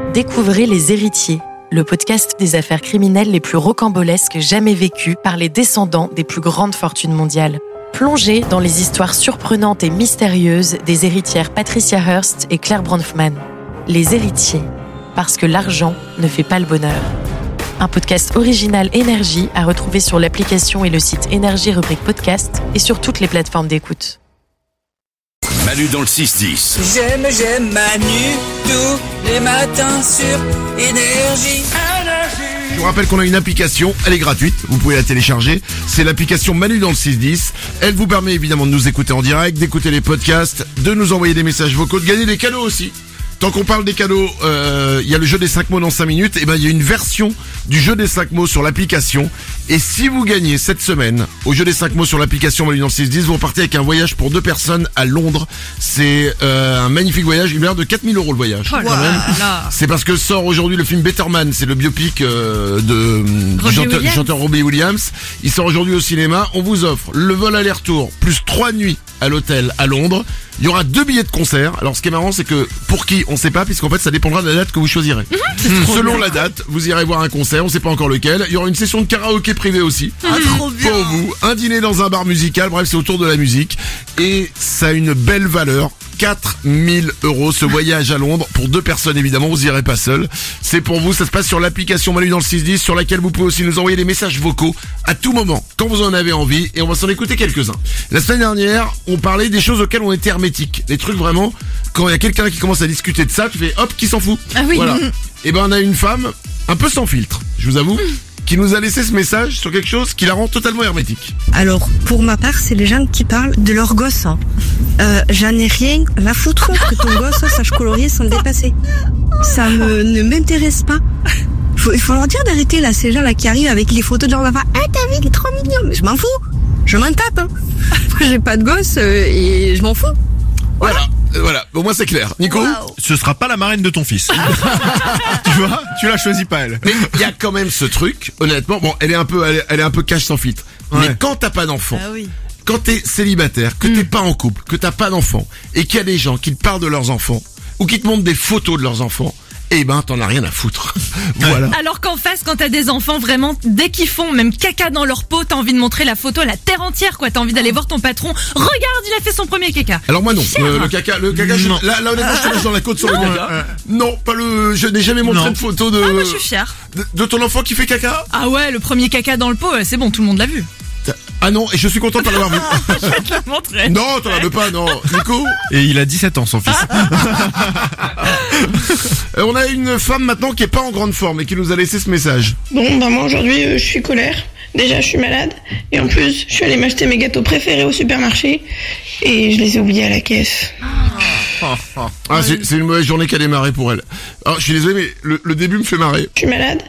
Découvrez Les Héritiers, le podcast des affaires criminelles les plus rocambolesques jamais vécues par les descendants des plus grandes fortunes mondiales. Plongez dans les histoires surprenantes et mystérieuses des héritières Patricia Hearst et Claire Bronfman. Les Héritiers, parce que l'argent ne fait pas le bonheur. Un podcast original Énergie à retrouver sur l'application et le site Énergie rubrique podcast et sur toutes les plateformes d'écoute. Manu dans le 6-10. J'aime Manu tous les matins sur Énergie. Je vous rappelle qu'on a une application, elle est gratuite, vous pouvez la télécharger, c'est l'application Manu dans le 6-10. Elle vous permet évidemment de nous écouter en direct, d'écouter les podcasts, de nous envoyer des messages vocaux, de gagner des cadeaux aussi. Tant qu'on parle des cadeaux, il y a le jeu des 5 mots dans 5 minutes, et ben il y a une version du jeu des 5 mots sur l'application. Et si vous gagnez cette semaine au jeu des 5 mots sur l'application Manu dans le 6-10, vous repartez avec un voyage pour 2 personnes à Londres. C'est un magnifique voyage, il a l'air de 4 000 € le voyage. Oh quand même. là. C'est parce que sort aujourd'hui le film Better Man, c'est le biopic du chanteur Robbie Williams. Il sort aujourd'hui au cinéma. On vous offre le vol aller-retour plus 3 nuits à l'hôtel à Londres. Il y aura 2 billets de concert. Alors ce qui est marrant, c'est que pour qui, on sait pas, puisqu'en fait ça dépendra de la date que vous choisirez. Selon la date, vous irez voir un concert, on sait pas encore lequel. Il y aura une session de karaoké privée aussi. Trop bien. Pour vous, un dîner dans un bar musical, bref c'est autour de la musique. Et ça a une belle valeur. 4 000 € ce voyage à Londres pour 2 personnes évidemment, vous irez pas seul. C'est pour vous, ça se passe sur l'application Manu dans le 6-10 sur laquelle vous pouvez aussi nous envoyer des messages vocaux à tout moment quand vous en avez envie et on va s'en écouter quelques-uns. La semaine dernière, on parlait des choses auxquelles on était hermétique, des trucs vraiment quand il y a quelqu'un qui commence à discuter de ça, tu fais hop, qui s'en fout. Ah oui. Voilà. Et ben on a une femme un peu sans filtre, je vous avoue, qui nous a laissé ce message sur quelque chose qui la rend totalement hermétique. Alors, pour ma part, c'est les gens qui parlent de leur gosse. J'en ai rien à foutre que ton gosse sache colorier sans le dépasser. Ça ne m'intéresse pas. Il faut leur dire d'arrêter là, ces gens là qui arrivent avec les photos de leurs enfants. Ah, t'as vu, il est trop mignon. Mais je m'en fous. Je m'en tape. Hein. J'ai pas de gosse et je m'en fous. Voilà, au moins c'est clair. Nico, Ce sera pas la marraine de ton fils. Tu vois, tu la choisis pas elle. mais il y a quand même ce truc, honnêtement, bon, elle est un peu cash sans filtre. Ouais. Mais quand t'as pas d'enfant, Ah oui. quand t'es célibataire, que t'es pas en couple, que t'as pas d'enfant, et qu'il y a des gens qui te parlent de leurs enfants, ou qui te montrent des photos de leurs enfants, eh ben, t'en as rien à foutre. Voilà. Alors qu'en face, quand t'as des enfants, vraiment, dès qu'ils font même caca dans leur peau, t'as envie de montrer la photo à la terre entière, quoi. T'as envie d'aller voir ton patron. Regarde, il a fait son premier caca. Alors moi non, le caca, Non. là honnêtement je te laisse dans la côte sur le caca. Non, je n'ai jamais montré Non. de photo de, Ah, moi, je suis fière. de ton enfant qui fait caca. Ah ouais, le premier caca dans le pot, c'est bon, tout le monde l'a vu. Ah non, et je suis content de pas l'avoir vu. Je vais te la montrer. Non, t'en as pas, non. Nico? Et il a 17 ans son fils. On a une femme maintenant qui est pas en grande forme et qui nous a laissé ce message. Bon, bah moi aujourd'hui je suis colère. Déjà je suis malade. Et en plus je suis allée m'acheter mes gâteaux préférés au supermarché. Et je les ai oubliés à la caisse. Ah, c'est une mauvaise journée qui a démarré pour elle. Alors, je suis désolé, mais le début me fait marrer. Je suis malade.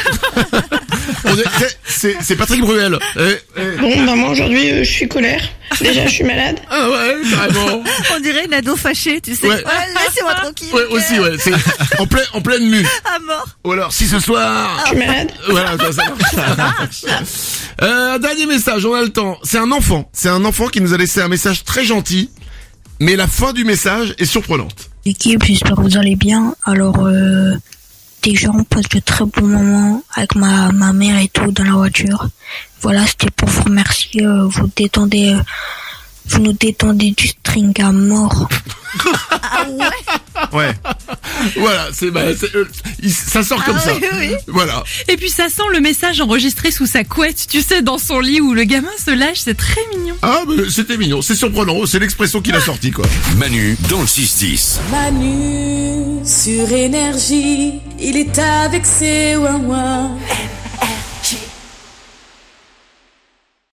C'est Patrick Bruel. Bon, bah moi aujourd'hui je suis colère. Déjà je suis malade. Ah ouais, carrément. On dirait une ado fâchée, tu sais. Ouais. Laissez-moi tranquille. Ouais, aussi, ouais. C'est en pleine mue. À mort. Ou alors, si ce soir. Je suis malade. Voilà, ça marche. Un dernier message, on a le temps. C'est un enfant. C'est un enfant qui nous a laissé un message très gentil. Mais la fin du message est surprenante. L'équipe, j'espère que vous allez bien. Alors, déjà, on passe de très bons moments avec ma mère et tout dans la voiture. Voilà, c'était pour vous remercier. Vous nous détendez du string à mort. Ah ouais. Ouais. Voilà, ça sort comme ça. Oui. Voilà. Et puis ça sent le message enregistré sous sa couette, tu sais, dans son lit où le gamin se lâche, c'est très mignon. Ah, mais c'était mignon. C'est surprenant. C'est l'expression qu'il a sortie, quoi. Manu dans le 6-10. Manu sur Énergie, il est avec ses ouin-ouin.